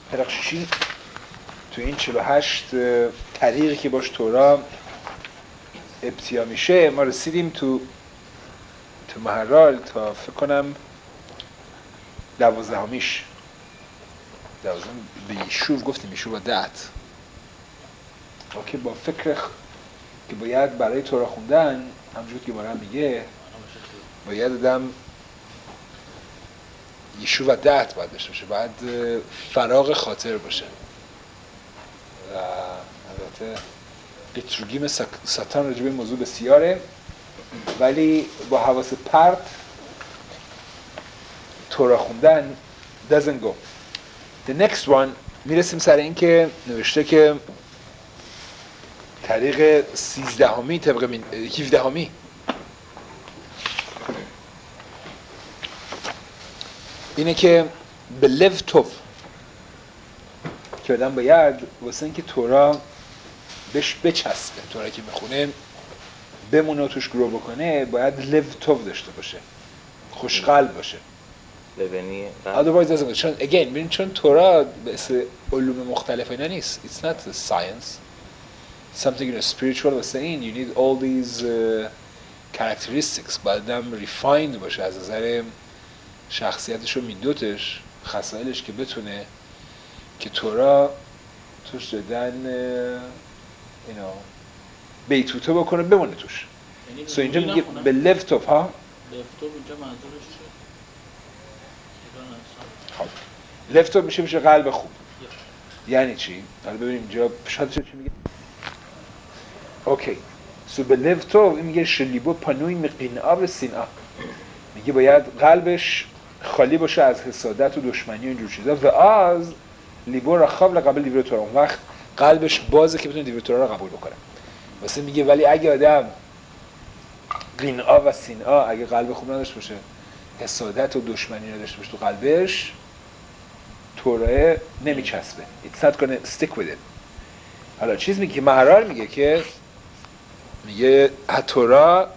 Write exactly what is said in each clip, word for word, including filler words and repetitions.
پرق شیشی تو این چهل و هشت طریقی که باش تورا ابتیا میشه ما رسیدیم تو تو مهرال تا فکر کنم دوازدهمیش دوازدهم به یشوع گفتیم یشوع و دعت که با فکر که باید برای تورا خوندن همونجور که بارم میگه باید آدم یشوع و دعت باید داشته باشه، باید فراغ خاطر باشه و البته قطرگیم ساتان راجع به این موضوع بسیاره، ولی با حواس پرت تورا خوندن doesn't go. The next one میرسیم سر این که نوشته که طریق سیزدهمی طبق من... هفدهمی اینه که به لو توف که آدم باید واسه اینکه تورا بهش بچسبه، تورا که میخونه بمونه و توش گرو بکنه باید لو توف داشته باشه، خوشقلب باشه. ببینی otherwise doesn't go. چون again ببین چون تورا مثل علوم مختلف اینا نیست. It's not a science. Something you know spiritual واسه این you need all these uh, characteristics. باید هم refined باشه از نظر شخصیتش و میدوتش، خصایلش که بتونه که تورا توش دادن you know بیتوته بکنه بمونه توش. سو اینجا میگه به لفتوف ها لفتوف اینجا منظورش چیه؟ خب لفتوف میشه میشه قلب خوب. یعنی چی؟ حالا ببینیم اینجا شاید چی میگه. اوکی سو به لفتوف این میگه شلیبو پانوی مقینعا و سینعا، میگه باید قلبش خالی باشه از حسادت و دشمنی و اینجور چیزا و از لیبو رخاب لقبل لیبر تورا، اون وقت قلبش بازه که بتونه لیبر تورا رو قبول بکنه. واسه میگه ولی اگه آدم قینعا و سینعا اگه قلب خوب نداشته باشه، حسادت و دشمنی نداشته باشه تو قلبش، تورا نمیچسبه. It's not gonna stick with it. حالا چیز میگه که مهرال میگه که میگه تورا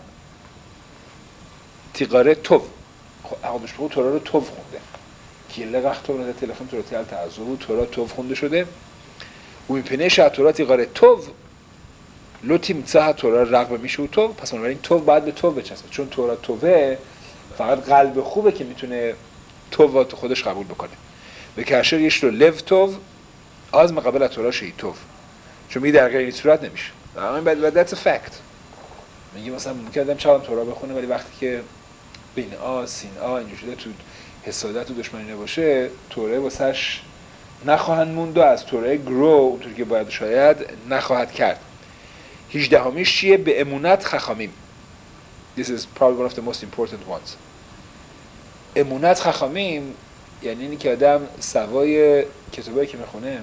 تیقاره توف، حقوقش بگو تورا رو توف خونده که لغت تو نده تلفن تورا تیال تعذب تورا توف خونده شده و این پنه شد تورا تیقاره توف لوتی میتسه تورا رقم میشه و توف، پس بنابراین توف باید به توف بچسبه چون تورا توفه فقط قلب خوبه که میتونه توف تو خودش قبول بکنه. به کشر یش رو لو توف از مقابل تورا شهی توف، چون میگه در غیر این صورت نمیشه. اما بعد that's a fact. میگه مثلا ممکنه آدم چند تورا بخونه ولی وقتی که بین آ سین آ اینجور شده تو حسادت و دشمنی نباشه، توره واسش نخواهند موند و از توره گرو اونطور که باید شاید نخواهد کرد. هجدهمیش چیه؟ به امونت خخامیم. This is probably one of the most important ones. امونت خخامیم یعنی اینی که آدم سوای کتابایی که میخونه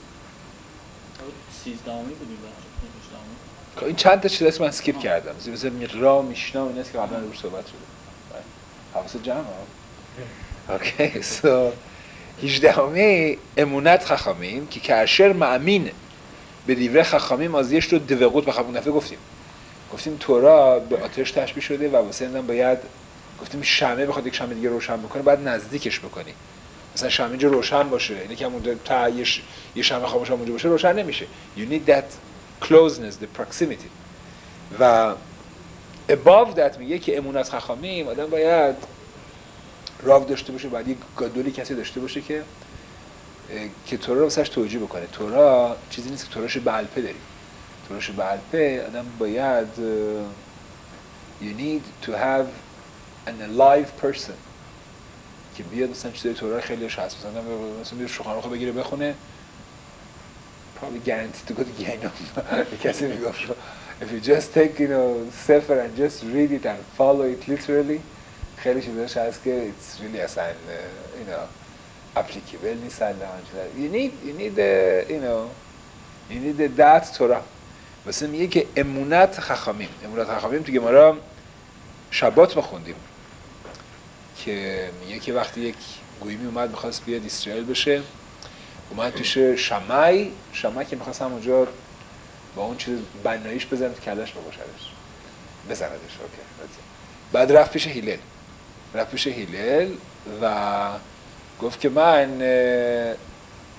سیزدهمی بودیم که این چند تا چیز هست من اسکیپ کردم مثل را میشنا این است که قبلا روش صحبت شده حواس جمع ها اوکی سو هجدهمی امونت خخامیم که کارشر مأمین به دیوره خخامیم از یش رو دوقوت بخوام اون دفعه گفتیم گفتیم تورا به آتش تشبیه شده و واسه اینم باید گفتیم شمع بخواد یک شمع دیگه روشن بکنه باید نزدیکش بکنی. مثلا شمع اینجا روشن باشه اینه که همون تا یه شمع خاموش هم اونجا باشه روشن نمیشه. You need that closeness, the proximity. و above that میگه که امونت خخامیم آدم باید راو داشته باشه، باید یک گادولی کسی داشته باشه که که تورا رو واسش توجیه بکنه. تورا چیزی نیست که توراش به الپه داریم. توراش به الپه آدم باید you need to have an alive person که بیاد مثلا چیزای تورا خیلیش هست مثلا مثلا بیاد شوخانخو بگیره بخونه probably guaranteed to go to Gehenna. کسی میگفت if you just take you know sefer and just read it and follow it literally خیلی چیزاش هست که it's really اصلا you know applicable نیست اصلا. you need you need the, you know you need the that تورا. مثلا میگه که امونت خخامیم امونت خخامیم تو گمارا شبات بخوندیم که میگه که وقتی یک گویمی اومد میخواست بیاد اسرائیل بشه اومد پیش شمعی شمعی که میخواست همونجا با اون چیز بناییش بزنه تو کلش بگوشدش بزندش. اوکی بعد رفت پیش هیلل رفت پیش هیلل و گفت که من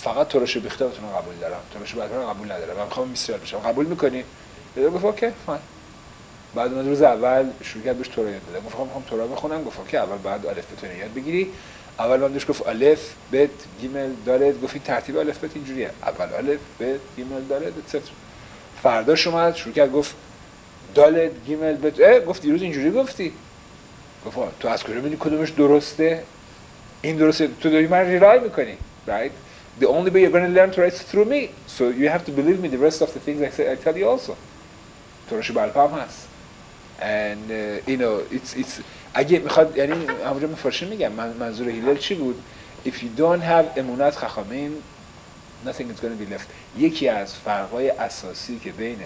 فقط تورش بیختاتون رو قبول دارم، تورش بعدتون رو قبول ندارم، من میخوام میسیال بشم، قبول میکنی؟ یه گفت اوکی فاین. بعد من روز اول شروع کرد بهش تورا یاد دادم، گفتم میخوام تورا بخونم، گفت اوکی اول بعد الف بتون یاد بگیری. اول من بهش گفت الف بت گیمل دالت، گفت این ترتیب الف بت اینجوریه، اول الف بت گیمل دالت اتسترا. فرداش اومد شروع کرد گفت دالت گیمل بت، اه گفت دیروز اینجوری گفتی. گفت تو از کجا میدونی کدومش درسته؟ این درسته، تو داری من ریلای میکنی، right? The only way you're going to learn to write is through me, so you have to believe me the rest of the things I say I tell you also. تورش بالپام هست. and uh, you know it's it's اگه میخواد، یعنی همونجا من فارسی میگم، من منظور هیلل چی بود؟ if you don't have امونت خخامین nothing is going to be left. یکی از فرقای اساسی که بین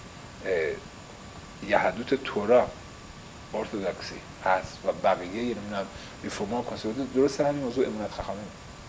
یهودوت تورا ارتدوکسی هست و بقیه نمیدونم ریفورما کنسرواتیو درست همین موضوع امونت خخامین.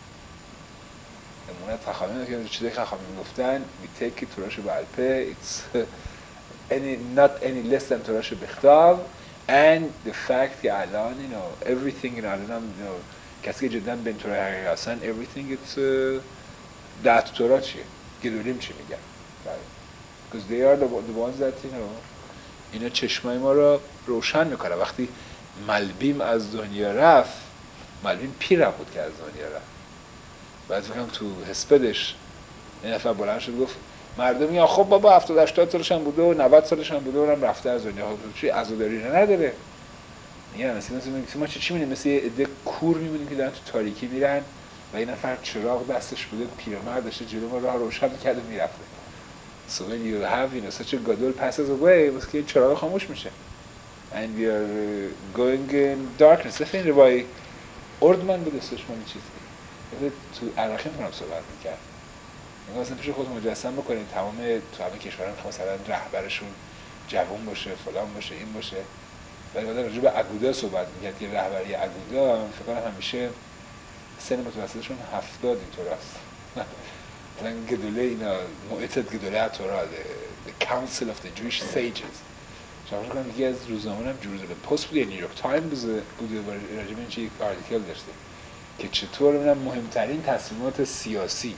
امونت خخامین که چیزای خخامین گفتن we take it تورش بالپه it's any not any less than تورش بختاب and the fact که الان you know everything you know الان you know کسی که جدا بین تورای حقیقی هستن everything it's uh, ده تورا چیه؟ گدولیم چی میگن؟ because they are the, the ones that you know اینا چشمای ما رو روشن میکنه. وقتی ملبیم از دنیا رفت، ملبیم پیرم بود که از دنیا رفت. بعد فکرم تو هسپدش این نفر بلند شد گفت مردم میگن خب بابا هفتاد هشتاد سالش هم بوده و نود سالش هم بوده و هم رفته از دنیا، چی عزاداری نداره. میگن مثلا مثلا ما چی چی می‌بینیم، مثل یه عده کور می‌بینیم که دارن تو تاریکی میرن و این نفر چراغ دستش بوده، پیرمرد داشته جلو ما راه روشن می‌کرد و میرفته. So when you have you know such a gadol passes away واسه که چراغ خاموش میشه and we are uh, going in darkness. مثل این روای اردمن بود استش من چیزی تو عراقی می‌کنم صحبت می‌کرد. میگم مثلا پیش خودت مجسم بکنید تمام تو همه کشورها مثلا رهبرشون جوان باشه فلان باشه این باشه، ولی بعد راجع به اگودا صحبت می‌کرد که رهبری اگودا فکر کنم همیشه سن متوسطشون هفتاد اینطور است. مثلا گدوله اینا معتد گدوله تورا the council of the Jewish sages. شما فکر کنم یکی از روزنامه‌ها هم جروزلم پست بود یا نیویورک تایمز بوده و راجع به این چیز آرتیکل داشته که چطور می‌دونم مهمترین تصمیمات سیاسی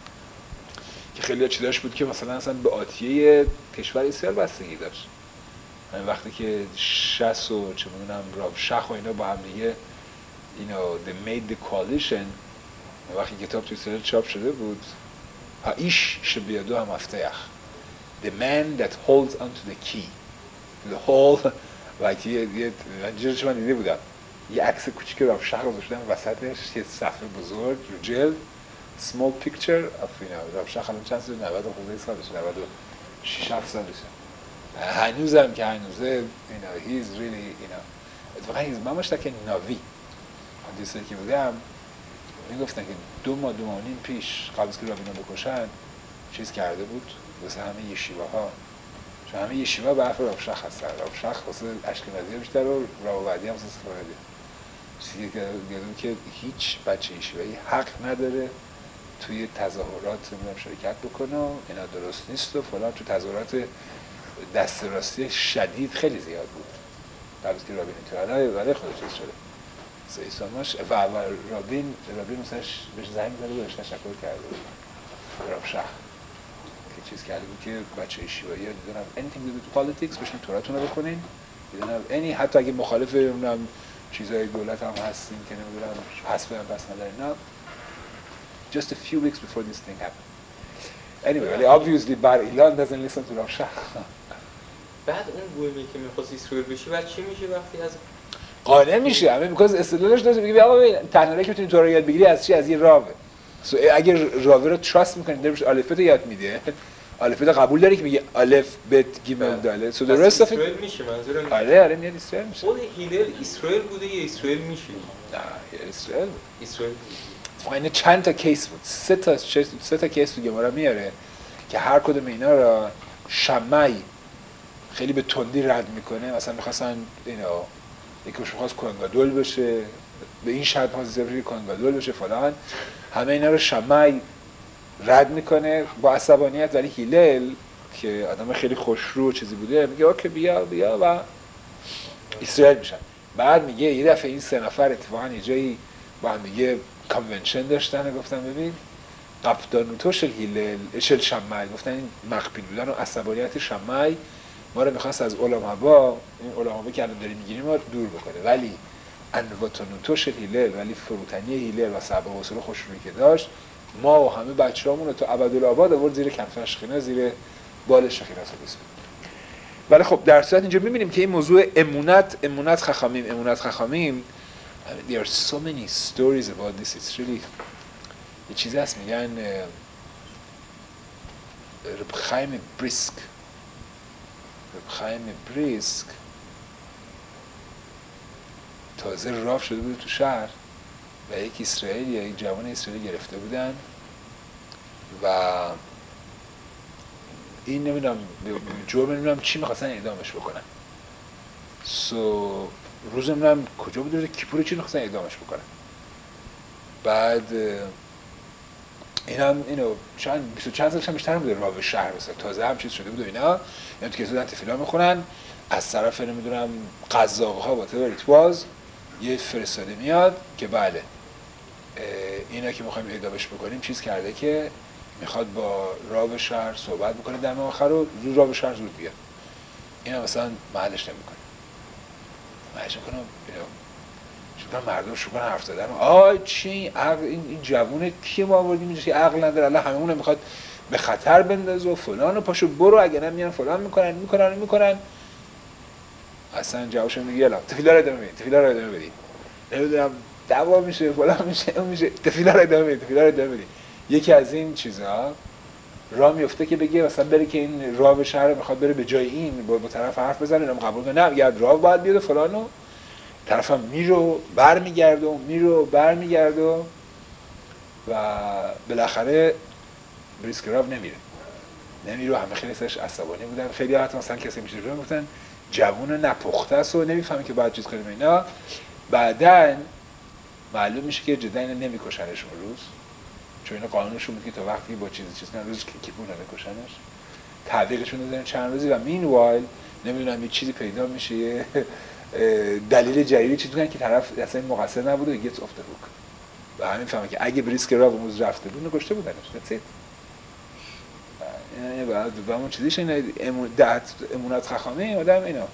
که خیلی چیزاش بود که مثلا اصلا به آتیه کشور اسرائیل بستگی داشت. یعنی وقتی که شصت و چه می‌دونم راو شخ و اینا با هم دیگه you know they made the coalition، وقتی کتاب تو اسرائیل چاپ شده بود هایش شبیادو هم مفتاح the man that holds onto the key the whole like یه یه منجرش من دیده بودم یه عکس کوچیک راو شخ گذاشتن وسطش یه صفحه بزرگ رو جلد small picture of you know راو شخ الان چند سال نود خورده سالشه نود و شش هفت سالشه هنوزم که هنوزه you know he's really you know اتفاقا he's ماماش تاکه ناوی حدیثی که بودم میگفتن که دو ماه دو ماه نیم پیش قبل از که رابینو بکشن چیز کرده بود واسه همه یشیواها، چون همه یشیوا به حرف راوشخ هستن، راوشخ واسه اشکنازی بیشتر و راوودی هم واسه سفردی چیزی که دیدم که هیچ بچه یشیوایی حق نداره توی تظاهرات نمیدونم شرکت بکنه و اینا درست نیست و فلان. تو تظاهرات دست راستی شدید خیلی زیاد بود قبل از که رابینو تو حالا ولی خودش چیز شده سیساماش و اول رابین رابین مثلش بهش زنگ زده بهش تشکر کرده راب شخ که چیز کرده بود که بچه شیوایی ها دیدن have anything to do with politics بشین توراتون رو بکنین دیدن have any حتی اگه مخالف اونم چیزای دولت هم هستین که نمیدونم حسب هم پس ندارین نه just a few weeks before this thing happened anyway ولی obviously بر ایلان doesn't listen to راب شخ. بعد اون بویمی که میخواست اسرائیل بشه بعد چی میشه وقتی از قانع میشه همه بیکاز استدلالش داره میگه آقا ببین تنها که میتونی تورا یاد بگیری از چی از یه راوه سو اگر راوه رو تراست میکنی درش الفبت یاد میده الفبت قبول داری که میگه الف بت گیمل داله سو در رست اسرائیل میشه منظورم آره آره میاد اسرائیل میشه خود هیلل اسرائیل بوده یا اسرائیل میشه نه یه اسرائیل اسرائیل فاینه چند تا کیس بود سه تا سه تا کیس تو گمارا میاره که هر کدوم اینا را شمعی خیلی به تندی رد میکنه مثلا میخواستن اینو یکیش می‌خواست کوهنگادول بشه به این شرط پازیتیوی کوهنگادول بشه فلان همه اینا رو شمعی رد میکنه با عصبانیت ولی هیلل که آدم خیلی خوشرو چیزی بوده میگه اوکی بیا بیا و اسرائیل میشن. بعد میگه یه دفعه این سه نفر اتفاقا یه جایی با هم دیگه کانونشن داشتن و گفتن ببین قبطانوتو شل هیلل شل شمعی، گفتن این مقبیل بودن و عصبانیت شمعی ما رو میخواست از علمابا، این علمابا که الان داریم میگیریم ما دور بکنه، ولی انواتانوتو شل هیلل، ولی فروتنی هیلل و صبر و حوصله خوشرویی که داشت ما و همه بچه‌هامون رو تا ابدالآباد آورد زیر کنف شخینه، زیر بال شخینه سلیس. ولی خب در صورت اینجا می‌بینیم که این موضوع امونت، امونت خخامیم، امونت خخامیم there are so many stories about this. It's really یه چیزی هست میگن رب خیم بریسک رب خیم بریسک تازه راف شده بود تو شهر و یک اسرائیلی یا یک جوان اسرائیلی گرفته بودن و این نمیدونم جرم نمیدونم چی میخواستن اعدامش بکنن. سو روز نمیدونم کجا بود، روز کیپور چی میخواستن اعدامش بکنن. بعد این هم اینو چند بیست و چند سالش هم بیشتر هم بوده راه به شهر رسید، تازه هم چیز شده بود و اینا، یعنی تو کسی دادن تفیلا میخونن از طرف نمیدونم قزاق‌ها با تبر ایتواز یه فرستاده میاد که بله اینا که میخوایم اعدامش بکنیم چیز کرده که میخواد با راه شهر صحبت بکنه دم آخر رو زود راه شهر زود بیاد. اینا مثلا محلش نمیکنه محلش میکنه اینا شکر مردم شکر حرف زدن آی چی عقل این, این جوونه کی ما آوردیم اینجا که عقل نداره الله همه اون میخواد به خطر بندازه و فلان و پاشو برو اگه نه میان فلان میکنن میکنن میکنن اصلا جوابش میگه یلا تفیلا رو ادامه بدید تفیلا رو ادامه بدید نمیدونم دعوا میشه فلان میشه اون میشه تفیلا رو ادامه بدید تفیلا رو ادامه بدید. یکی از این چیزا راه میفته که بگه مثلا بره که این راه به شهر میخواد بره به جای این با, با طرف حرف بزنه اینم قبول کنه نه یاد راه باید بیاد فلانو طرفم میرو برمیگرده و میرو برمیگرده و بالاخره بریسکراو نمیره نمیره همه خیلی سرش عصبانی بودن خیلی حتی مثلا کسی میشه رو گفتن جوون نپخته است و نمیفهمه که باید چیز کنیم اینا. بعدن معلوم میشه که جدا اینا نمیکشنش اون روز چون اینا قانونشون بود که تا وقتی با چیزی چیز کنن روز کیپور نمیکشنش تعویقشون میذارن چند روزی و مین وایل نمیدونم یه چیزی پیدا میشه یه دلیل جدیدی چیز میگن که طرف اصلا مقصر نبوده و گیتس آف د هوک و همین فهمه که اگه بریسکراو اون روز رفته بود نکشته بودنش. That's it. یعنی بعد با اون چیزیش اینه امونت خخامه آدم اینا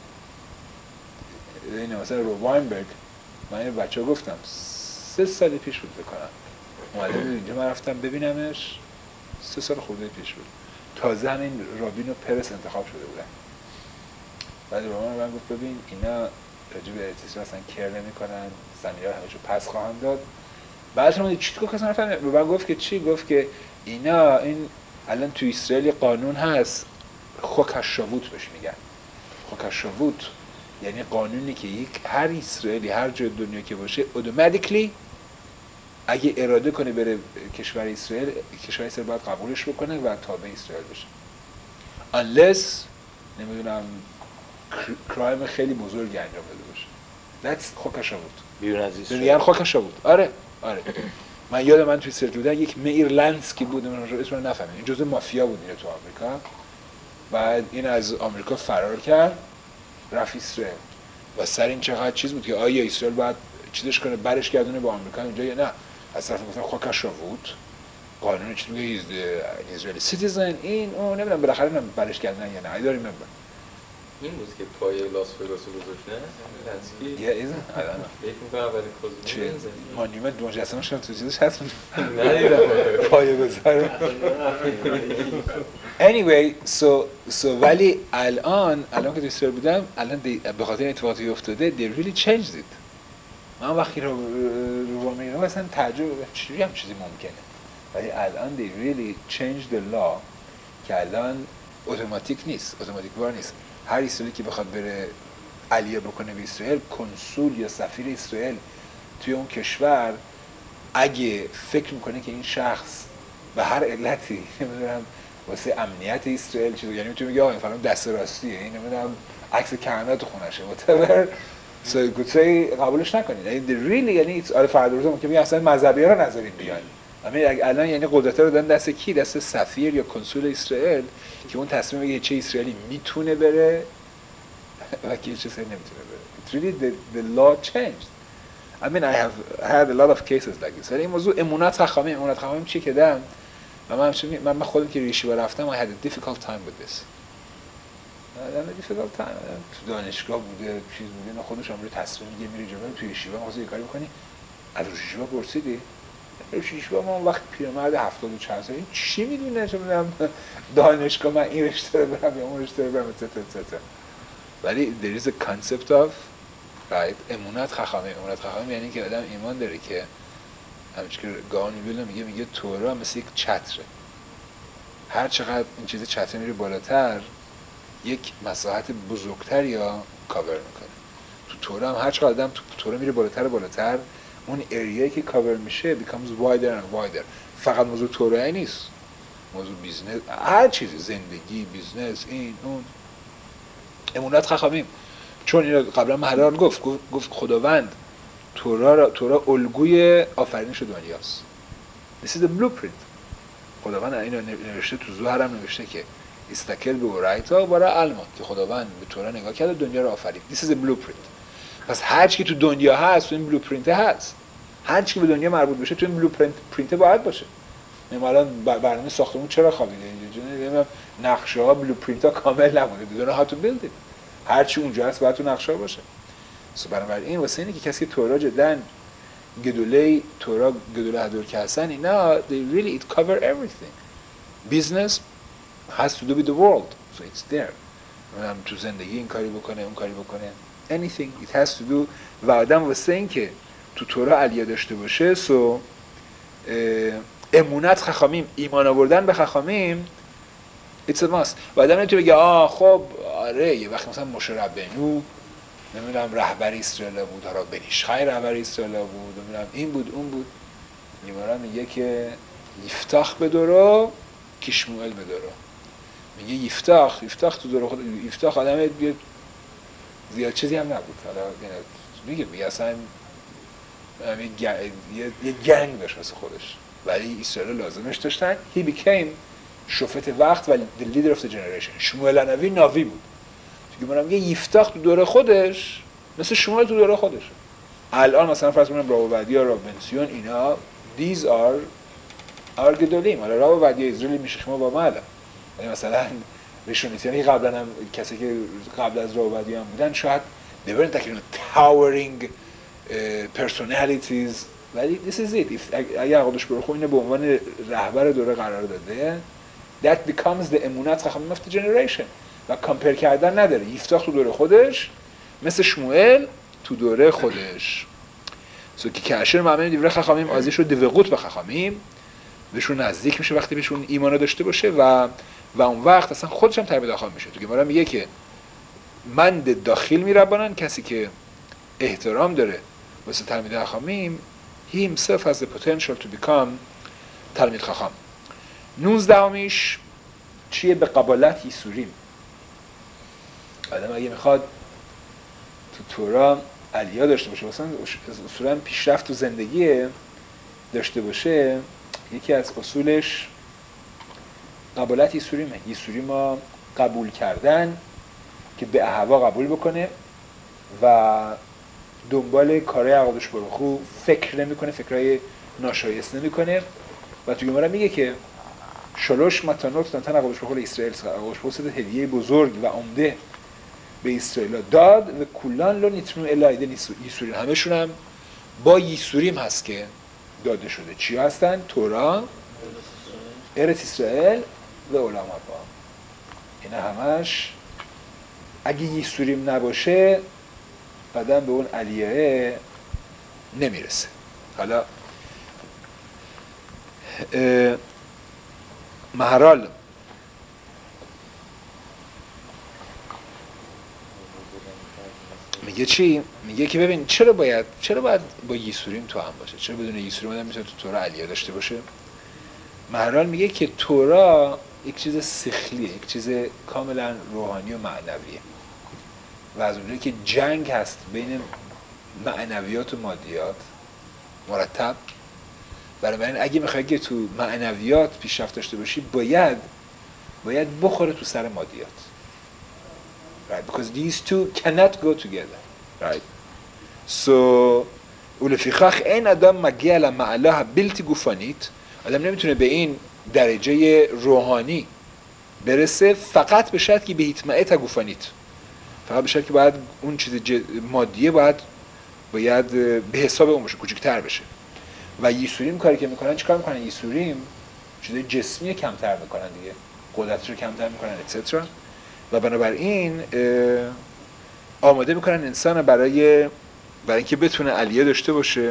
اینا مثلا رو واینبرگ من این بچه ها گفتم سه سال پیش بود بکنم اومده بود اینجا من رفتم ببینمش سه سال خورده پیش بود تازه همین رابین و پرس انتخاب شده بودن. بعد رومان من گفت ببین اینا راجع به ارتیس اصلا کر نمی کنن زمین‌ها رو همشو پس خواهند داد. بعدش من چی گفت اصلا نفهمیدم من گفت که چی گفت که اینا این الان تو اسرائیل قانون هست خوکشاووت بهش میگن. خوکشاووت یعنی قانونی که یک هر اسرائیلی هر جای دنیا که باشه اتوماتیکلی اگه اراده کنه بره کشور اسرائیل کشور اسرائیل باید قبولش بکنه و تابع اسرائیل بشه unless نمیدونم کرایم خیلی بزرگی انجام داده باشه. That's خوکشاووت بیرون از اسرائیل میگن خوکشاووت. آره آره من یادم من توی اسرائیل بودم یک میر لنسکی بود من اسمش رو نفهمیدم این جزء مافیا بود اینو تو آمریکا. بعد این از آمریکا فرار کرد رفت اسرائیل و سر این چقدر چیز بود که آیا اسرائیل باید چیزش کنه برش گردونه به آمریکا اینجا یا نه. از طرف گفتن خوکشاووت قانون چی میگه اسرائیلی سیتیزن این اون نمیدونم بالاخره من برش گردن یا نه ای داریم نمیدونم این بود که پای لاس وگاس گذاشت نه لنسکی یا ایزن الان فکر می‌کنم ولی کوزمون چه مانیمنت مجسمه‌ش هم تو چیزش هست ندیدم پای گذار anyway so so ولی الان الان که تو اسرائیل بودم الان به خاطر اتفاقاتی افتاده they really changed it. من وقتی رو رو میگم مثلا تعجب چجوری هم چیزی ممکنه ولی الان they really changed the law که الان اتوماتیک نیست اتوماتیک وار نیست. هر اسرائیلی که بخواد بره علیه بکنه به اسرائیل کنسول یا سفیر اسرائیل توی اون کشور اگه فکر میکنه که این شخص به هر علتی نمیدونم واسه امنیت اسرائیل چیزی یعنی میتونه بگه آقا این فلان دست راستیه این نمیدونم عکس کهنه تو خونشه whatever so گوشه قبولش نکنید یعنی really یعنی آره فردا روز ممکنه میگه اصلا مذهبی‌ها رو نذارید بیان اما الان یعنی قدرت رو دادن دست کی دست سفیر یا کنسول اسرائیل که اون تصمیم بگیره چه اسرائیلی میتونه بره و کی چه نمیتونه بره. It's really the, the law changed. I mean I have had a lot of cases like this. ولی این موضوع امونت خخامی امونت خخامی چی که دم و من همچنین من خودم که ریشیوا رفتم I had a difficult time with this. I had a difficult time. تو دانشگاه بوده چیز بوده نه خودش هم روی تصمیم میگه میری جلو توی ریشیوا واسه یه کاری بکنی از ریشیوا پرسیدی ریشیوا ما وقت پیرمرد هفتاد و چند ساله چی میدونه چه میدونم دانشگاه من این رشته رو برم یا اون رشته رو برم etc etc. ولی there is a concept of right امونت خخامه امونت خخامه یعنی که آدم ایمان داره که همچون که گاونی بیل میگه میگه تورا مثل یک چتره هر چقدر این چیز چتره میره بالاتر یک مساحت بزرگتر یا کاور میکنه تو تورا هم هر چقدر آدم تو تورا میره بالاتر بالاتر اون اریایی که کاور میشه becomes wider and wider فقط موضوع تورایی نیست موضوع بیزنس هر چیزی زندگی بیزنس این اون امونت خخامیم چون اینو قبلا محرار گفت گفت خداوند تورا را تورا الگوی آفرینش دنیاست. This is the blueprint. خداوند اینو نوشته تو زهر هم نوشته که استکل به اورایتا برای علما که خداوند به تورا نگاه کرد و دنیا رو آفرید. This is the blueprint. پس هر چی که تو دنیا هست تو این بلوپرینت هست. هر چی که به دنیا مربوط بشه تو این بلوپرینت پرینت باید باشه. مثلا برنامه ساختمون چرا خوابیده اینجا؟ نقشه ها بلوپرینت ها کامل نبوده. بدون how to build it. هر چی اونجا هست باید تو نقشه ها باشه. سو بنابراین واسه اینه که کسی که تورا جدن گدوله تورا گدوله هدور که هستن اینا they really it cover everything. Business has to do with the world. So it's there. من تو زندگی این کاری بکنه اون کاری بکنه anything it has to do و آدم واسه این که تو تورا علیه داشته باشه سو امونت خخامیم ایمان آوردن به خخامیم it's a must و آدم نمیتونه بگه آه خب آره یه وقت مثلا موشه ربنو نمیدونم رهبر اسرائیل بود حالا بنیشخای رهبر اسرائیل بود نمیدونم این بود اون بود نیمارا میگه که یفتاخ به دورو کشموئل به دورو میگه یفتاخ یفتاخ تو دورو خود یفتاخ آدم زیاد چیزی هم نبود حالا میگه میگه اصلا یه گنگ داشت مثل خودش ولی اسرائیل لازمش داشتن he became شفت وقت و the leader of the generation شموئل نوی ناوی بود دیگه من میگه یفتاخ تو دوره خودش مثل شموئل تو دوره خودش الان مثلا فرض کنیم راوبدیا رابنسیون اینا these are our گدولیم حالا راوبدیا اسرائیلی میشه شما با معلم یعنی مثلا ریشونیسیانی قبلا هم کسی که قبل از راوبدیا هم بودن شاید they weren't like you know towering uh, personalities ولی this is it if اگر قدش برخو اینو به عنوان رهبر دوره قرار داده that becomes the امونت خخامیم of the generation و کامپیر کردن نداره یفتاخ تو دوره خودش مثل شموئل تو دوره خودش سو که کاشر معمن دیوره خخامیم آزیش رو دوقوت به خخامیم بهشون نزدیک میشه وقتی بهشون ایمان داشته باشه و و اون وقت اصلا خودش هم تربیت داخل میشه تو گمارا میگه که من داخل میربانن کسی که احترام داره واسه تلمید خخامیم he himself has the potential to become تلمید خخام نوزدهمیش چیه به قبالت یسوریم آدم اگه میخواد تو تورا علیا داشته باشه مثلا اصولا پیشرفت تو زندگی داشته باشه یکی از اصولش قبالت یسوریمه یسوری ما قبول کردن که به احوا قبول بکنه و دنبال کارهای عقادش برخو فکر نمی کنه فکرهای ناشایست نمی کنه و تو گمارا میگه که شلوش متانوت نتن عقادش برخو اسرائیل عقادش برخو هدیه بزرگ و عمده به اسرائیل داد و کلان لو نیترون الایده یسورین همشون هم با یسوریم هست که داده شده چی هستن؟ تورا ارت اسرائیل و علما با اینا همش اگه یسوریم نباشه آدم به اون علیه نمیرسه حالا مهرال میگه چی؟ میگه که ببین چرا باید چرا باید با یسوریم تو هم باشه؟ چرا بدون یسوریم آدم میتونه تو تورا علیه داشته باشه؟ مهرال میگه که تورا یک چیز سخلیه، یک چیز کاملا روحانی و معنویه و از اونجایی که جنگ هست بین معنویات و مادیات مرتب بنابراین اگه میخوای که تو معنویات پیشرفت داشته باشی باید باید بخوره تو سر مادیات right because these two cannot go together right so ولفیخاخ این آدم مگه لما الله بلتی گوفانیت، آدم نمیتونه به این درجه روحانی برسه فقط به شرط که به هیتمعه تا گوفانیت، فقط به شرط که باید اون چیز مادیه باید باید به حساب اون باشه، کوچکتر بشه. و یسوریم کاری که میکنن چیکار میکنن؟ یسوریم چیزای جسمی کمتر میکنن دیگه، قدرتش رو کمتر میکنن اتسترا. و بنابراین آماده میکنن انسان برای برای اینکه بتونه علیه داشته باشه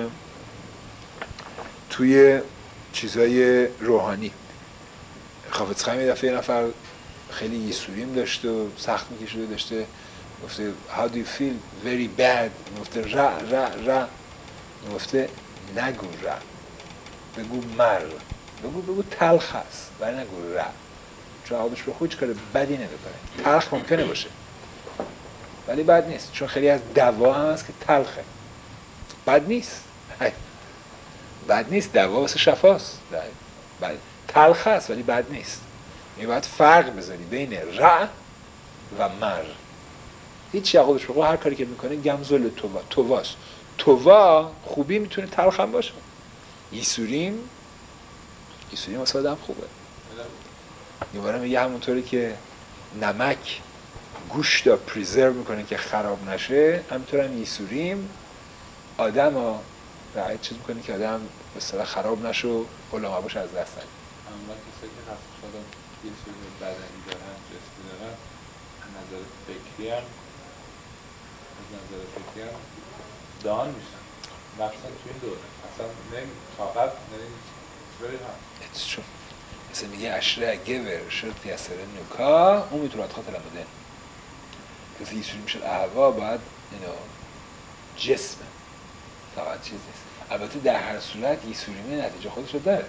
توی چیزای روحانی. خافت خواهیم یه دفعه یه نفر خیلی یسوریم داشته و سخت میکشیده داشته، گفته how do you feel very bad، گفته را را را، گفته نگو را، بگو مر، بگو بگو تلخ هست ولی نگو را، چون عقابش به خود کار بدی نمیکنه. تلخ ممکنه باشه ولی بد نیست، چون خیلی از دوا هم هست که تلخه، بد نیست، بد نیست، دوا واسه شفاست، بد تلخ هست ولی بد نیست. می باید فرق بذاری بین را و مر. هیچ عقابش به خود هر کاری که میکنه گمزل توا تواست. توا خوبی میتونه تلخ هم باشه. یسوریم یسوریم واسه آدم خوبه. یه میگه همونطوری که نمک گوشت رو پریزرو میکنه که خراب نشه، همینطور هم یسوریم آدم رو رعایت چیز میکنه که آدم به اصطلاح خراب نشه و علماباش از دست نده. اما کسی که هست خدا یسوریم بدنی دارن، جسمی دارن، از نظر فکری هم از نظر فکری هم دان میشن، مخصوصا توی این دوره اصلا نمی طاقت نمی very hard. It's true. مثل میگه اشره گور شد یسر نوکا اون میتونه خاطر مدن کسی یسوری میشد احوا باید اینو جسمه فقط چیز نیست. البته در هر صورت یسوریمه نتیجه خودش رو داره.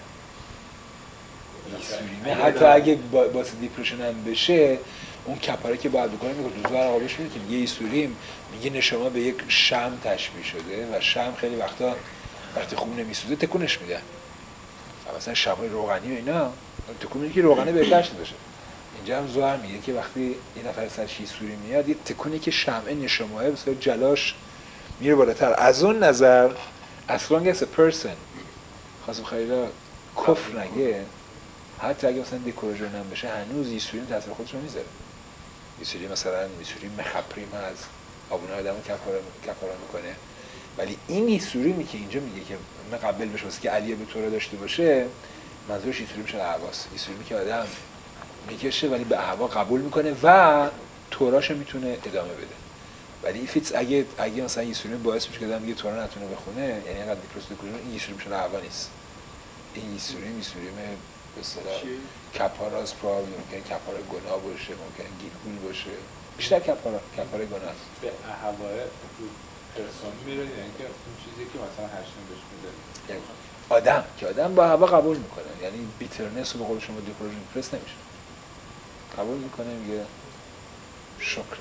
یسوریمه حتی اگه باعث دیپرشن هم بشه اون کپاره که باید بکنه میگه روزگار آقابش میگه که میگه یسوریم میگه نشما به یک شمع تشبیه شده و شمع خیلی وقتا وقتی خوب نمیسوزه تکونش میده. مثلا شمع روغنی و اینا تکون میده که روغنه بهتر شده باشه. اینجا هم زوهر میگه که وقتی این نفر سرش یسوری میاد یه تکونی که شمع نشماه بسیار جلاش میره بالاتر. از اون نظر as long as a person خواستم خیلی کفر نگه، حتی اگه مثلا دیکوراژن هم بشه هنوز یسوری تاثیر خودش رو میذاره. یسوری مثلا یسوری مخپریم از آبونه آدمو کفاره کفاره میکنه، ولی این یسوری که اینجا میگه که قبل بشه واسه که علیه به طور داشته باشه، منظورش یسوری میشه احواس. یسوری که آدم میکشه ولی به احوا قبول میکنه و توراشو میتونه ادامه بده. ولی فیتس اگه اگه مثلا یسوری باعث میشه که آدم دیگه تورا نتونه بخونه، یعنی انقدر دیپرسیو کنه، این یسوری میشه احوا نیست. این یسوری یسوری به اصطلاح کپاراس پرابلم، ممکنه کپارا گناه باشه، ممکنه گیگول باشه، بیشتر کپارا کپارا گناه است. به احوا پرسون میره، یعنی که اون چیزی که مثلا هشتم بهش میده آدم که آدم با هوا قبول میکنه، یعنی بیترنس رو به قول شما دیپروژن پرس نمیشه، قبول میکنه میگه شکر.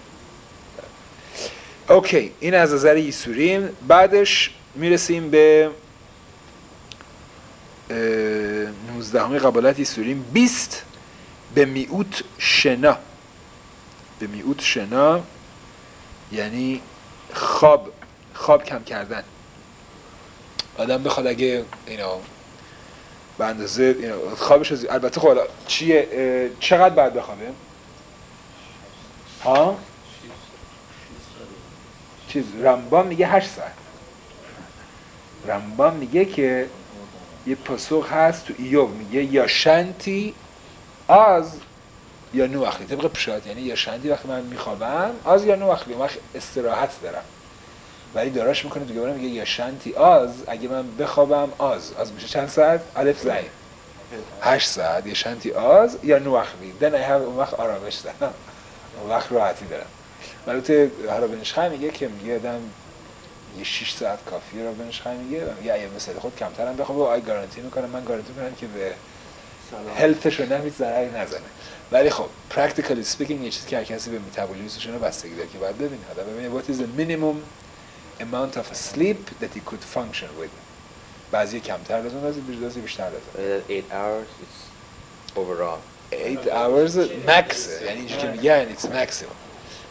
اوکی، این از نظر یسوریم. بعدش میرسیم به نوزدهمی قبالت یسوریم. بیست به میعوت شنا. به میعوت شنا یعنی خواب خواب کم کردن. آدم بخواد اگه اینا به اندازه اینا خوابش از... البته خب چیه چقدر باید بخوابه؟ ها؟ چیز رمبان میگه هشت ساعت. رمبان میگه که یه پاسخ هست تو ایوب میگه یا شنتی از یا نو وقتی طبق پشات، یعنی یا شنتی وقتی من میخوابم از یا نو وقتی وقت استراحت دارم. ولی داراش میکنه دیگه برام میگه یا شنتی از اگه من بخوابم از از میشه چند ساعت؟ الف زای هشت ساعت. یا شنتی از یا نو وقتی دن ای اون وقت آرامش دارم، اون وقت راحتی دارم. البته هرابنشخای میگه که میگه آدم یه شش ساعت کافیه. هرابنشخای میگه میگه اگه مثلا خود کمتر هم بخوابه آی گارانتی میکنم من گارانتی میکنم که به هلتش رو نمیز ضرری نزنه. ولی خب practically speaking یه چیزی که هر کسی به متابولیسمش رو بستگی داره که باید ببینه. آدم ببینه what is the minimum amount of sleep that he could function with. بعضی کمتر لازم بعضی بیشتر لازم. eight hours is overall. eight hours max، یعنی اینجوری که میگن it's maximum.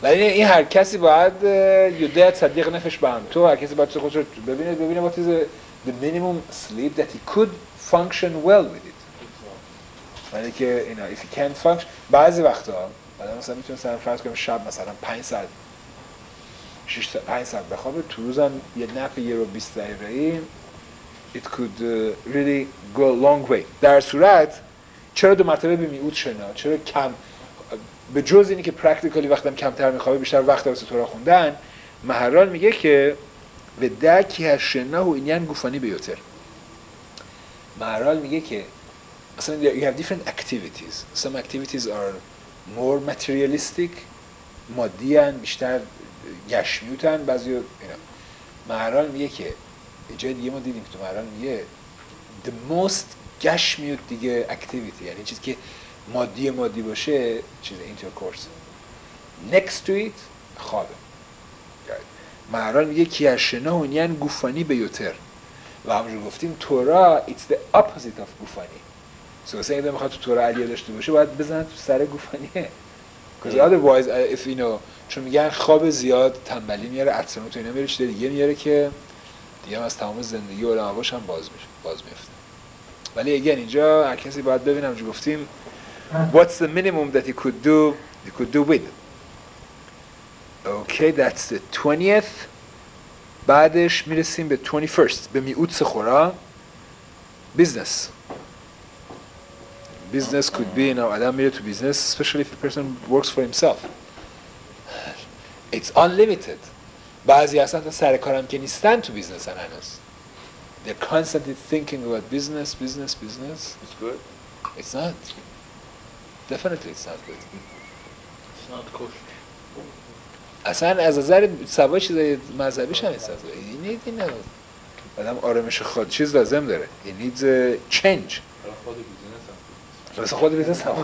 ولی این هر کسی باید یوده صدیق نفش به هم تو هر کسی باید خودش رو ببینه ببینه what is the minimum sleep that he could function well with it. ولی که اینا if he can't function بعضی وقتا آدم مثلا میتونه مثلا فرض کنیم شب مثلا پنج ساعت شش تا پنج ساعت بخوابه تو روزم یه نپ یه رو بیست دقیقه‌ای it could uh, really go a long way. در صورت چرا دو مرتبه به میعود شنا؟ چرا کم به جز اینی که پرکتیکالی وقتم کمتر میخوابه بیشتر وقت واسه تورا خوندن مهران میگه که و دکی هشنا و اینیان گوفانی بیوتر. مهران میگه که مثلا you have different activities. Some activities are more materialistic مادیان بیشتر گشمیوتن بعضی اینا. مهران میگه که جای دیگه ما دیدیم که تو مهران میگه the most گشمیوت دیگه activity یعنی چیزی که مادی مادی باشه چیز اینترکورس next to it خوابه. مهران میگه کیاشنا هونیان گوفانی بیوتر و همونجور گفتیم تورا it's the opposite of گوفانی. سواسه اگه میخواد تو تورا علیه داشته باشه باید بزنن تو سر گوفانیه because otherwise if you know چون میگن خواب زیاد تنبلی میاره عطسه تو اینا میاره چیز دیگه میاره که دیگه از تمام زندگی علما باش هم باز میشه باز میفته. ولی اگه اینجا هر کسی باید ببینم جو گفتیم what's the minimum that he could do he could do with. Okay, that's the twentieth. بعدش میرسیم به twenty-first به میعود سخورا business. Business could be, you know, آدم میره تو business especially if the person works for himself. It's unlimited. بعضی اصلا تا سر کارم که نیستن تو بیزنس هن هنوز. They're constantly thinking about business, business, business. It's good. It's not. Definitely it's not good. It's not kosher. اصلا از نظر سوای چیزای مذهبیش هم نیست. You need, you know, آدم آرامش خود چیز لازم داره. He needs a change. خود بیزنس هم. مثلا خود بیزنس هم.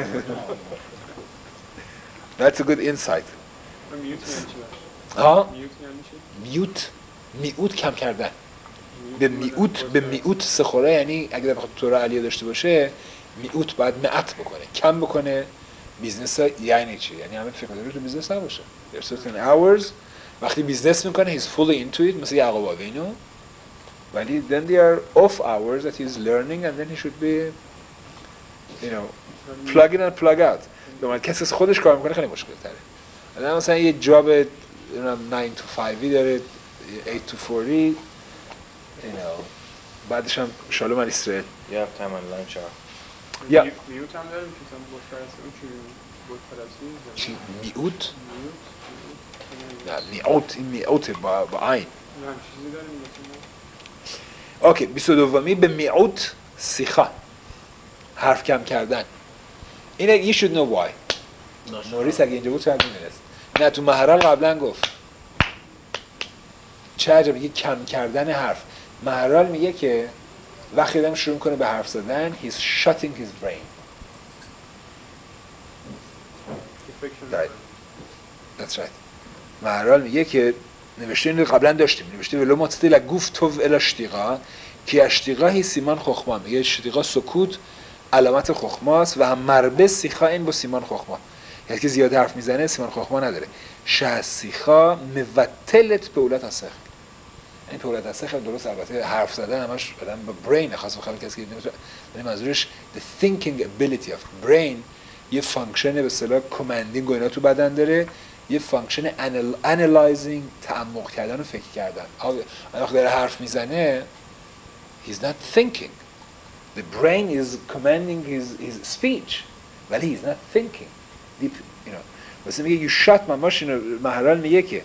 That's a good insight. میوت یعنی چی؟ ها؟ میوت یعنی چی؟ میوت میوت کم کردن. به میوت به میوت سخوره یعنی اگه بخواد تورا علیه داشته باشه میوت باید معت بکنه کم بکنه بیزنس یعنی چی یعنی همه فکر کنه تو بیزنس نباشه there are certain hours وقتی بیزنس میکنه he's fully into it مثل یعقوب آوینو ولی then there are off hours that he's learning and then he should be you know plug in and plug out دوباره کسی خودش کار میکنه خیلی مشکل تره الان مثلا یه جاب nine to five داره eight to four you know بعدش هم شالوم علی اسرائیل You have time on lunch hour. یا میوت هم داریم که مثلا بود پرستی اون چی بود پرستی چی میوت میوت نه میوت این میوت با با عین نه هم چیزی داریم مثلا اوکی بیست و دومی به میوت سیخا حرف کم کردن اینه you should know why نوریس اگه اینجا بود شاید میدونست نه تو مهران قبلا گفت چه عجب میگه کم کردن حرف مهران میگه که وقتی آدم شروع کنه به حرف زدن he's shutting his brain right that's right مهران میگه که نوشته این رو قبلا داشتیم نوشته ولو متستیل گفت تو الاشتیقا که اشتیقا هی سیمان خخما میگه اشتیقا سکوت علامت خخماست و هم مربه سیخا این با سیمان خخما یعنی که زیاد حرف میزنه سیمان خخما نداره شه سیخا موتلت پولت اسخ این پولت اسخ درست البته حرف زدن همش آدم با برین خاص بخواد کسی که نمیتونه یعنی منظورش the thinking ability of brain یه فانکشن به اصطلاح کماندینگ و اینا تو بدن داره یه فانکشن انالایزینگ تعمق کردن و فکر کردن وقتی داره حرف میزنه he's not thinking the brain is commanding his his speech ولی he's not thinking deep you know واسه میگه you shut my machine مهران میگه که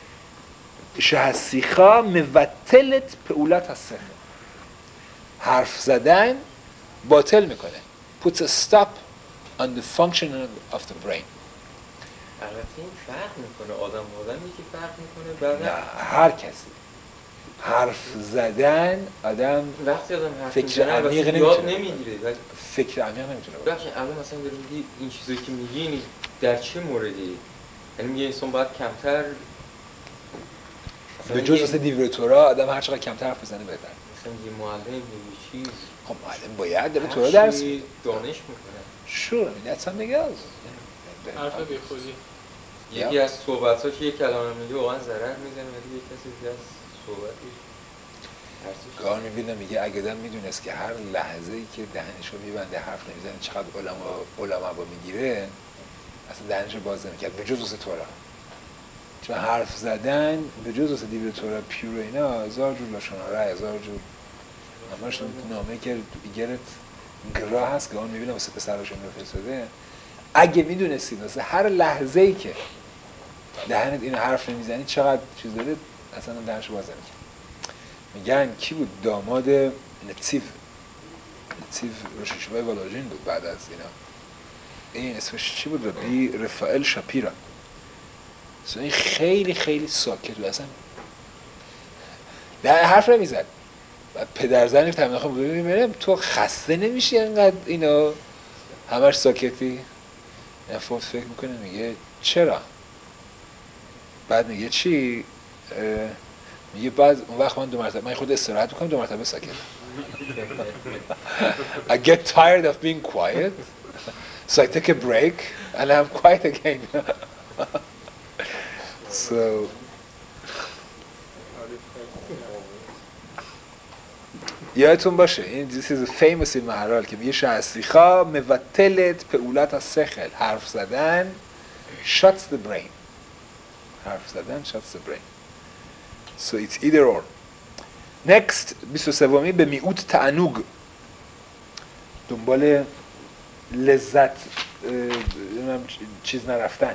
شهسیخا موتلت پولت هسته حرف زدن باطل میکنه puts a stop on the function of the brain البته این فرق میکنه آدم با آدم یکی فرق میکنه بعد نه هر کسی حرف زدن آدم وقتی آدم حرف فکر میزنه عمیق یاد نمیتونه نمیگیره ولی فکر عمیق نمیتونه بخشی الان مثلا داری میگی این چیزایی که میگی این در چه موردی یعنی میگه انسان باید کمتر به جز واسه دیورتورا آدم هر چقدر کمتر حرف بزنه بهتر مثلا یه معلم یه چیز خب معلم باید به تورا درس دانش میکنه sure I mean that's something else حرف بی خودی یکی از صحبت‌ها که یک کلمه میگه واقعا ضرر میزنه ولی یک کسی دیگه از صحبتش گار میبینه میگه اگه دم میدونست که هر لحظه ای که دهنشو میبنده حرف نمیزنه چقدر علما علما با میگیره اصلا دهنشو باز نمیکرد به جز واسه تورا، چون حرف زدن به جز واسه دیو تورا پیور اینا هزار جور لاشوناره هزار جور همش نامه که ایگرت گراه هست که اون میبینه واسه پسرشون میفرستاده. اگه میدونستید واسه هر لحظه ای که دهنت اینو حرف نمیزنی چقدر چیز داره اصلا دهنشو باز نمیکرد. میگن کی بود داماد نتیف نتیف روشیشوای والاژین بود بعد از اینا، این اسمش چی بود؟ ربی رفائل شاپیرا. این خیلی خیلی ساکت بود اصلا نه حرف نمیزد. بعد پدر زنی تمام خود میبینم تو خسته نمیشی انقدر اینا همش ساکتی؟ نفوت فکر میکنه میگه چرا؟ بعد میگه چی؟ میگه بعد اون وقت من دو مرتبه من خود استراحت میکنم دو مرتبه ساکت. I get tired of being quiet so I take a break and I'm quiet again. so یادتون باشه این this is a famous محرال که میگه شهستیخا مبتلت پئولت از سخل، حرف زدن shuts the brain، حرف زدن shuts the brain. so it's either or. next بیست و سومی به میعود تعنوگ، دنبال لذت چیز نرفتن،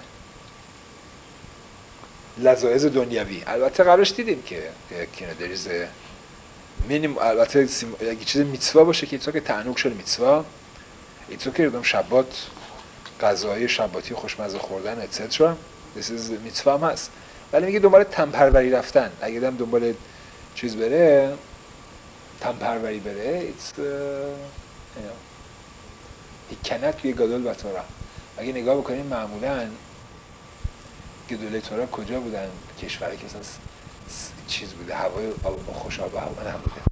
لذایز دنیوی. البته قبلش دیدیم که که دریز مینیم، البته اگه چیز میتوا باشه که ایتو که تعنوگ شده میتوا، ایتو که اردم شبات غذای شباتی خوشمزه خوردن اتسترا this is میتوا هم هست. ولی میگه دنبال تنپروری رفتن، اگه دم دنبال چیز بره تنپروری بره it's uh, you know he cannot be گادول و تورا. اگه نگاه بکنیم معمولاً گدوله تورا کجا بودن؟ کشوری که اصلا چیز بوده، هوای خوشاب و هوا نبوده.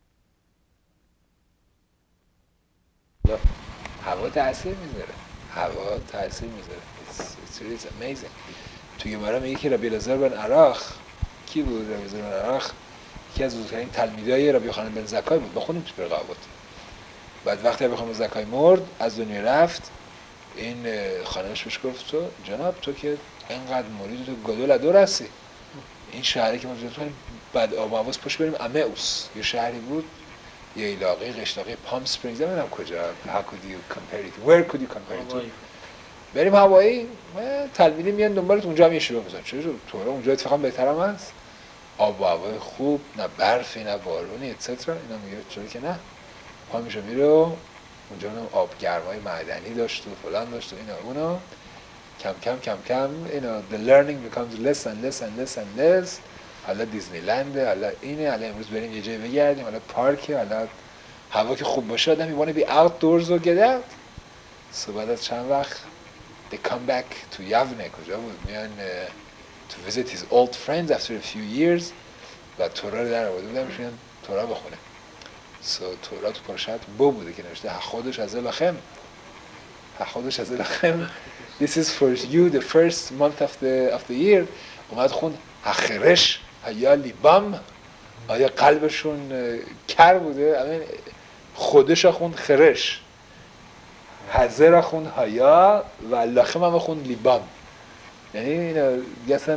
هوا تأثیر میذاره، هوا تأثیر میذاره. it's, it's really amazing. توی گمارا میگه که ربی العزر بن عراق کی بود؟ ربی العزر بن عراق یکی از بزرگترین تلمیذای ربی خانم بن زکای بود. بخونیم تو رقابت. بعد وقتی ربی خانم بن زکای مرد از دنیا رفت، این خانمش بهش گفت تو جناب تو که اینقدر مرید تو گدول دور هستی، این شهری که ما وجود کنیم بعد آب آواز پشت بریم امئوس، یه شهری بود یه علاقه قشلاقه پام سپرینگز، نمیدونم کجا. how could you compare it where could you compare it to؟ بریم هوایی تلمیدی میان دنبالت اونجا هم یه شروع بزن. چرا تو اونجا اتفاقا بهتر هم هست، آب و هوای خوب، نه برفی نه بارونی اتسترا. اینا میگه چرا که نه، پا میشه میره اونجا هم آب گرمای معدنی داشت و فلان داشت و اینا اونا. کم کم کم کم اینا the learning becomes less and less and less and less. حالا دیزنی لنده، حالا اینه، حالا امروز بریم یه جای بگردیم، حالا پارکه، حالا هوا که خوب باشه آدم میوانه بی outdoors و get out. so بعد از چند وقت they come back to یavne کجا بود میان to visit his old friends after a few years و تورا رو در آورده بودن میشونن تورا بخونه. so تورا تو پارشت بو بوده که نوشته خودش از الاخم خودش از الاخم this is for you the first month of the of the year. اومد خوند اخرش هیا لیبام، آیا قلبشون کر بوده؟ خودش خوند خرش، حضر خوند هیا و الاخم هم خوند لیبام. یعنی اینا دیگه اصلا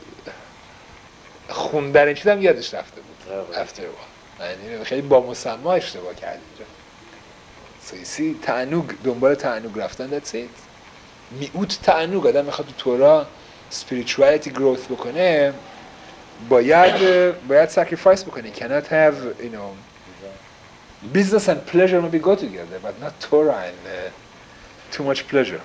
خوندن این چیز هم یادش رفته بود after a while. یعنی خیلی با مسما اشتباه کرد اینجا. سیسی تعنوگ، دنبال تعنوگ رفتن. that's it. میعود تعنوگ، آدم میخواد تو تورا spirituality growth بکنه باید باید sacrifice بکنه. cannot have you know business and pleasure maybe go together but not Torah and uh, too much pleasure.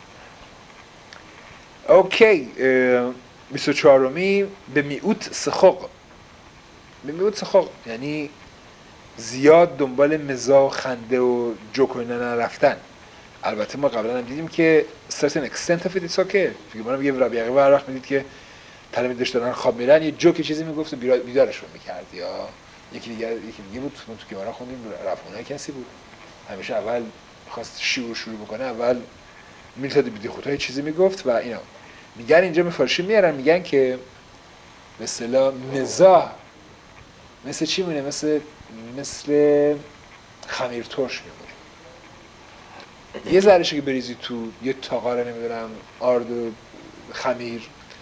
اوکی بیست و چهارمی به میعود سخوق. به میعود سخوق یعنی زیاد دنبال مزاح و خنده و جوک و اینا نرفتن. البته ما قبلا هم دیدیم که certain extent of it it's okay. فکر کنم یه ربی عقیل هر وقت میدید که تلمیذش دارن خواب میرن یه جوک چیزی میگفت و بیدارشون میکرد. یا یکی دیگه یکی دیگه بود تو که ما خوندیم رفعونای کسی بود همیشه اول خواست شروع شروع بکنه اول میلتاد بیدی خودهای چیزی میگفت و اینا. میگن اینجا مفارشی میارن میگن که به اصطلاح مزاح مثل چی میمونه؟ مثل مثل خمیر ترش میمونه. یه ذره‌شو که بریزی تو یه تاقاره نمیدونم آرد و خمیر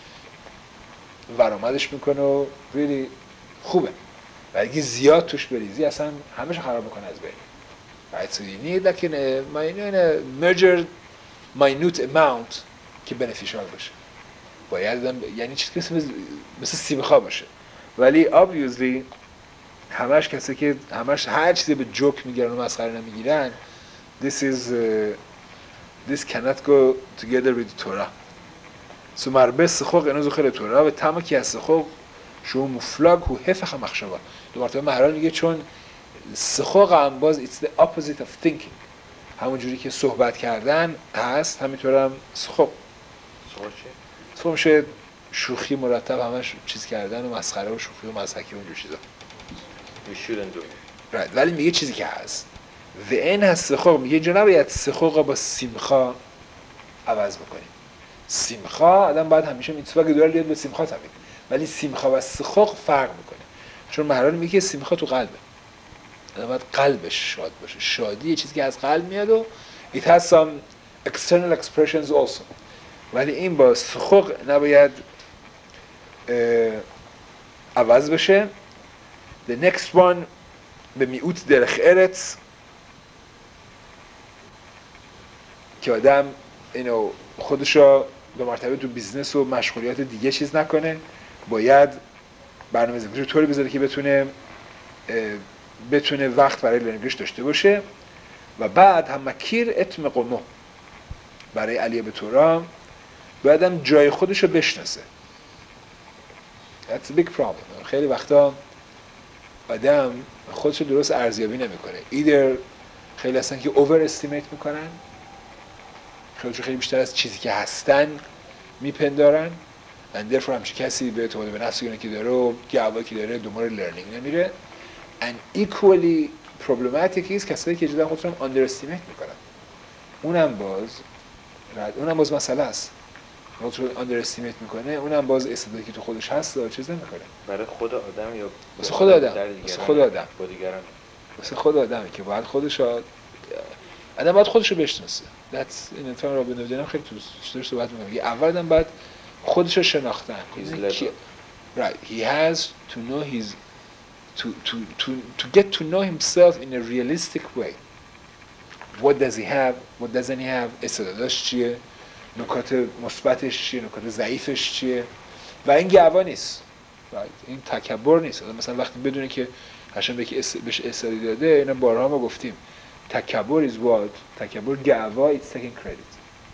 ورامدش میکنه و خیلی خوبه، و اگه زیاد توش بریزی اصلا همه‌شو خراب میکنه از بین. right so you need like in a, in a measured minute amount که beneficial باشه. باید یعنی چیزی مثل مثل سیبخا باشه. ولی obviously همش کسی که همش هر چیزی به جوک میگیرن و مسخره نمیگیرن this is uh, this cannot go together with the Torah. so مربع سخوق اینو زخیر تورا و تمام که از سخوق شو مفلاگ و هفخ مخشبه. دو مرتبه مهران میگه چون سخوق هم باز it's the opposite of thinking. همون جوری که صحبت کردن هست همینطور هم سخوق. سخوق چی؟ سخوق میشه شوخی مرتب همش چیز کردن و مسخره و شوخی و مضحکی و اونجور چیزا. You shouldn't do it. right. ولی میگه چیزی که هست و این هست سخوق. میگه اینجا نباید سخوق با سیمخا عوض بکنیم. سیمخا آدم باید همیشه میتسوا گدوار لیاد به سیمخا تبید، ولی سیمخا و سخوق فرق میکنه. چون مهران میگه سیمخا تو قلبه، آدم باید قلبش شاد باشه. شادی یه چیزی که از قلب میاد و it has some external expressions also. ولی این با سخوق نباید عوض بشه. the next one به میعوت درخ ارت که آدم اینو خودشو به مرتبه تو بیزنس و مشغولیات دیگه چیز نکنه، باید برنامه‌ریزی رو طوری بذاره که بتونه بتونه وقت برای لرنینگش داشته باشه. و بعد هم مکیر اتم قمو برای علیه به تورا باید هم جای خودشو بشناسه. That's a big problem. خیلی وقتا آدم خودشو درست ارزیابی نمیکنه. either خیلی هستن که over estimate میکنن، خودشو خیلی بیشتر از چیزی که هستن میپندارن and therefore همچه کسی به اعتماد به نفسی که داره و گواهی که داره دنبال لرنینگ نمیره. and equally problematic is کسایی که جدا خودشون underestimate میکنن. اونم باز اونم باز مسئله است. خودشون underestimate میکنه، اونم باز استعدادی که تو خودش هست و چیز نمیکنه. برای خود آدم یا واسه خود آدم، واسه خود آدم، با دیگران، واسه خود آدمی که باید خودش آدم باید خودشو بشناسه. That's این انتظار رو بنویدنم خیلی تو سوش صحبت میکنم. اول آدم باید خودشو شناختن. Right. He has to know his to to to to get to know himself in a realistic way. What does he have? What doesn't he have? استعدادش چیه؟ نکات مثبتش چیه؟ نکات ضعیفش چیه؟ و این گوا نیست. Right. این تکبر نیست. مثلا وقتی بدونه که هاشم به که بهش استعداد داده، اینا بارها ما گفتیم. تکبر is what? تکبر گوا it's taking credit.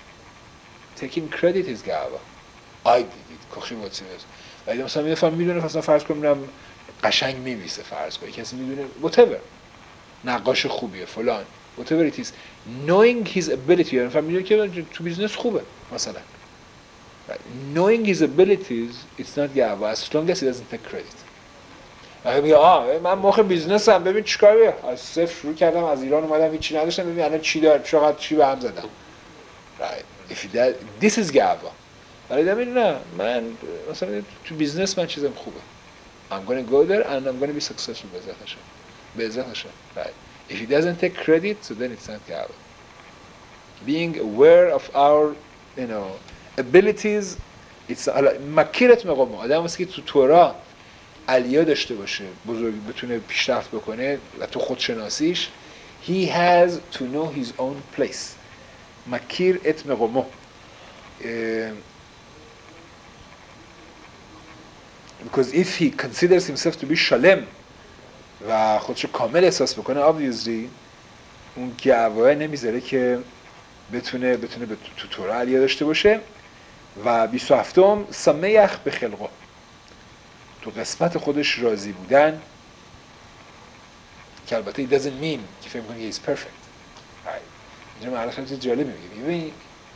Taking credit is گوا. I did it. کخشی واسه میز. ولی مثلا میفهم میدونه مثلا فرض کنم قشنگ می‌نویسه، فرض کنید کسی میدونه whatever. نقاش خوبیه فلان. whatever it is. knowing his ability یعنی فهم میدونه که تو بیزنس خوبه مثلا. Right. knowing his abilities it's not گوا as long as he doesn't take credit. اگه میگه آه من مخ بیزنسم ببین چیکاریه، از صفر شروع کردم، از ایران اومدم هیچی نداشتم، ببین الان چی دارم، چقدر چی به هم زدم. Right. If that this is گوا. ولی دارم نه من مثلا تو بیزنس من چیزم خوبه. I'm going to go there and I'm going to be successful به عزت هاشم. به عزت هاشم. Right. If he doesn't take credit, so then it's not گوا. Being aware of our, you know, abilities, it's مکیرت مقام. آدم واسه که تو تورا علیا داشته باشه، بزرگ بتونه پیشرفت بکنه و تو خودشناسیش he has to know his own place. مکیر اتم قمو. because if he considers himself to be shalem و خودشو کامل احساس بکنه obviously اون گواهی نمیذاره که بتونه بتونه به تو تورا علیا داشته باشه. و بیست و هفتم سمیخ به خلقه، تو قسمت خودش راضی بودن که البته it doesn't mean که فهم کنی he is perfect. اینجا معلوم خیلی جالب میگه. ببین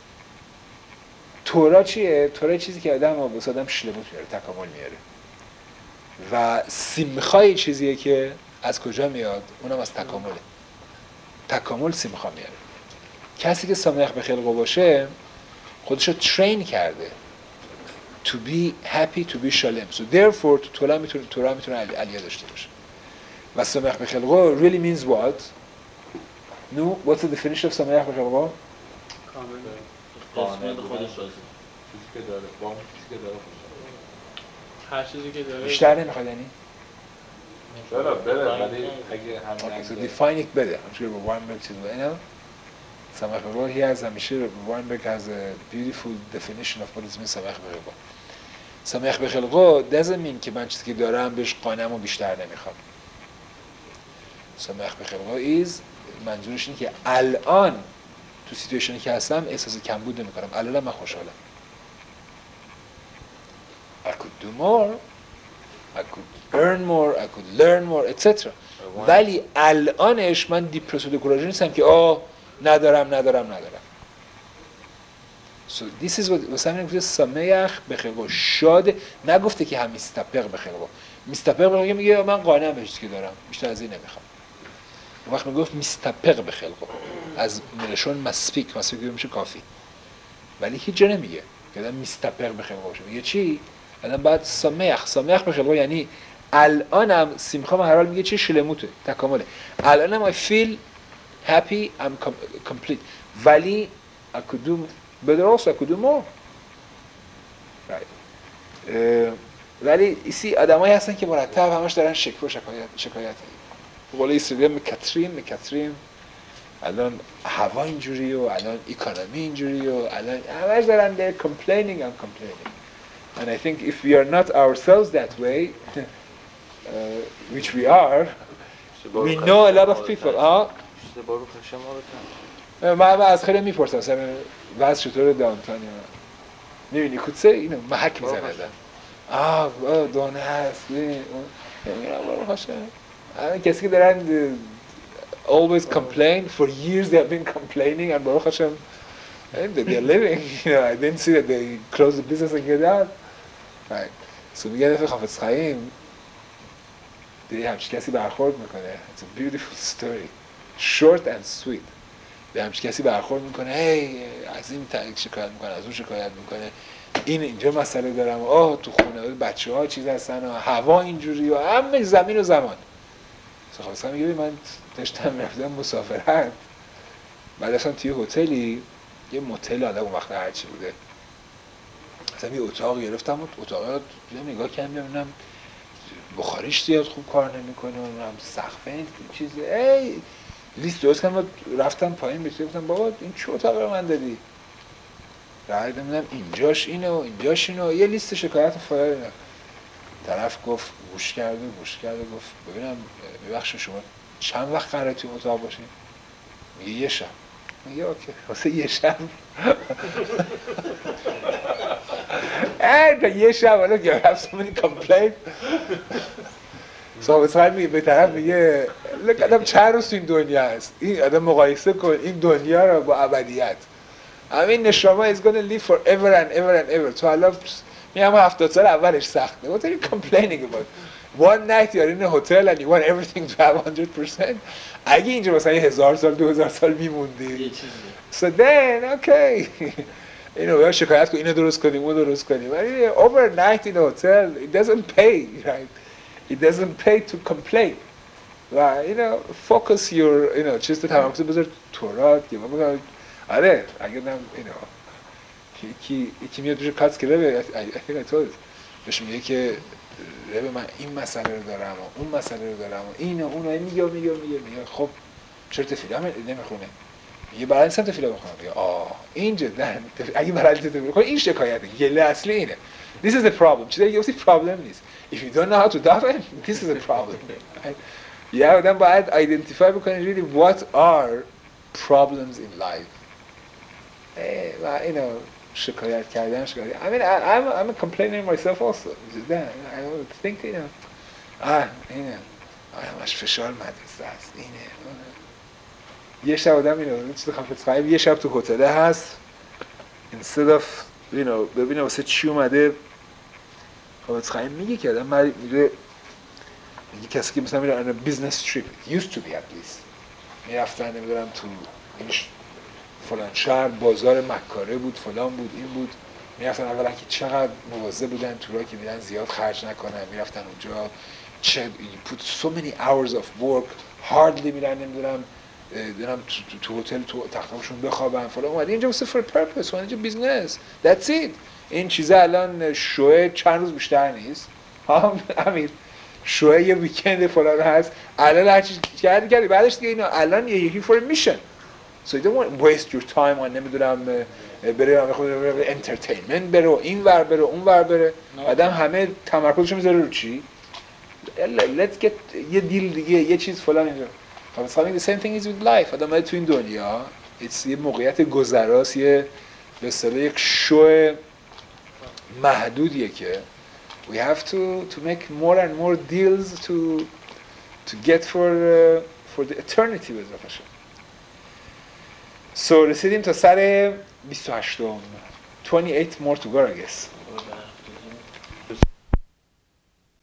تورا چیه؟ تورا چیزی که آدم واسه آدم شلموت میاره، تکامل میاره. و سیمخای چیزیه که از کجا میاد؟ اونم از تکامله. تکامل سیمخا میاره. کسی که سمیخ به خلقه باشه خودشو ترین کرده to be happy to be شالم. So therefore تو طولا میتونه طولا میتونه علیه داشته باشه. و سمح بخلقه really means what? No, what's the definition of سمح بخلقه? کامل خودش راضی. چیزی که داره با اون چیزی که داره خوشحال. هر چیزی که داره بیشتر نمیخواد یعنی؟ چرا بره ولی اگه همین Okay, so define it better. I'm sure Weinberg چیز بود. اینا سمح بخلقه he has همیشه Weinberg has a beautiful definition of what it means سمح بخلقه. سمح بخلقه doesn't mean که من چیزی که دارم بهش قانم و بیشتر نمیخوام. سمح بخلقه is منظورش اینه که الان تو سیتویشنی که هستم احساس کمبود نمیکنم. الان من خوشحالم. I could do more, I could earn more, I could learn more, et cetera. ولی الانش من دیپرس و دکوراژه نیستم که آه ندارم ندارم ندارم. So this is what واسه همین گفته سمیخ بخلقه شاد نگفته که هم میستپق بخلقه. میستپق بخلقه میگه من قانعم به چیزی که دارم بیشتر از این نمیخوام. وقت میگفت میستپق بخلقه از ملشون مسپیک مسپیک میشه کافی. ولی هیچ جا نمیگه که آدم میستپق بخلقه باشه. میگه چی؟ آدم بعد سمیخ سمیخ بخلقه یعنی الانم سیمخا هر حال میگه چی شلموته تکامله. الانم I feel happy I'm complete. ولی I could do better also I could do more. Right. ولی ایسی آدمایی هستن که مرتب همش دارن شکوه شکایت شکایت. به قول اسرائیلی مکترین مکترین الان هوا اینجوری و الان اکونومی اینجوری و الان همش دارن they're complaining and complaining. And I think if we are not ourselves that way, uh, which we are, we know a lot of people. آه من از خیلی میپرسم مثلا وضع چطور دانتان یا میبینی کودسه اینو محک میزنه دن آه دانه هست میگم برو خوشه کسی که دارن always complain for years they have been complaining and برو خوشه they're living you know I didn't see that they close the business and get out right so میگه دفعه حافظ خیم دیگه همچی کسی برخورد میکنه it's a beautiful story short and sweet به همچی کسی برخورد میکنه هی از این شکایت میکنه از اون شکایت میکنه این اینجا مسئله دارم آه تو خونه بچه ها چیز هستن و هوا اینجوری و همه زمین و زمان خواستم میگه من داشتم میرفتم مسافرت بعد داشتم توی هتلی یه موتل آدم اون وقت هرچی بوده مثلا یه اتاق گرفتم و اتاق رو نگاه کردم ببینم بخاریش زیاد خوب کار نمیکنه اونم سقف این چیزی ای لیست درست کردم رفتم پایین بهش گفتم بابا این چه اتاق رو من دادی بعد دیدم اینجاش اینه و اینجاش اینه و یه لیست شکایت فایل طرف گفت گوش کرده گوش کرده گفت ببینم ببخشید شما چند وقت قراره توی اتاق باشین میگه یه شب میگه اوکی واسه یه شب ای یه شب حالا you have so many complaints صاحب سخن میگه به طرف میگه آدم چند روز تو این دنیا هست این آدم مقایسه کن این دنیا رو با ابدیت همین نشما is gonna live forever and ever and ever تو حالا میگم هفتاد سال اولش سخته what are you complaining about one night you're in a hotel and you want everything to have one hundred percent اگه اینجا مثلا هزار سال دو هزار سال میموندی so then okay اینو یا شکایت کن اینو درست کنیم اون درست کنیم ولی overnight in a hotel it doesn't pay right it doesn't pay to complain و you know focus your you know چیز تمرکز بذار تورات یا بگم آره اگه نم you know یکی یکی میاد بشه کاتس که ربه I think I told بهش میگه که ربه من این مسئله رو دارم و اون مسئله رو دارم و اینه اونو میگه میگه میگه میگه خب چرا تفیلم نمیخونه میگه برای سمت تفیلم میخونه میگه آه این جدا اگه برای تفیلم میخونه این شکایته گله اصلی اینه this is the problem چیزی که اصلی problem نیست if you don't know how to define this is the problem یه آدم باید identify بکنه really what are problems in life و اینو شکایت کردن شکایت I mean I, I'm I'm a complaining myself also just that I would think you know ah اینه همش فشار مدرسه است اینه یه شب آدم اینو چیز خفت خواهیم یه شب تو هتل هست instead of you know ببینه واسه چی اومده خفت خواهیم میگه که آدم میره میگه کسی که مثلا میره on a business trip it used to be at least میرفتن نمیدونم تو این فلان شهر بازار مکاره بود فلان بود این بود میرفتن اولا که چقدر مواظب بودن تورا که میرن زیاد خرج نکنن، میرفتن اونجا چه put so many hours of work hardly میرن نمیدونم دارم تو, تو هتل تو تختامشون بخوابن فلان. اومد اینجا واسه for purpose، اومد اینجا بیزنس. That's it. این چیزا الان شوه چند روز بیشتر نیست. هم امیر شوه یه ویکند فلان هست، الان هر چیز کردی کردی بعدش دیگه اینا الان یه یکی for a mission. So you don't want to waste your time on نمیدونم بره خود انترتینمنت بره و این ور بره اون ور بره. بعدم همه تمرکزشو میذاره رو چی؟ let's get یه دیل دیگه یه چیز فلان اینجا. خب something the same thing is with life. آدم تو این دنیا it's یه موقعیت گذراست، یه به اصطلاح یک شو محدودیه که we have to to make more and more deals to to get for uh, for the eternity with باشه. So رسیدیم تا سر بیست و هشتم. twenty-eight more to go I guess.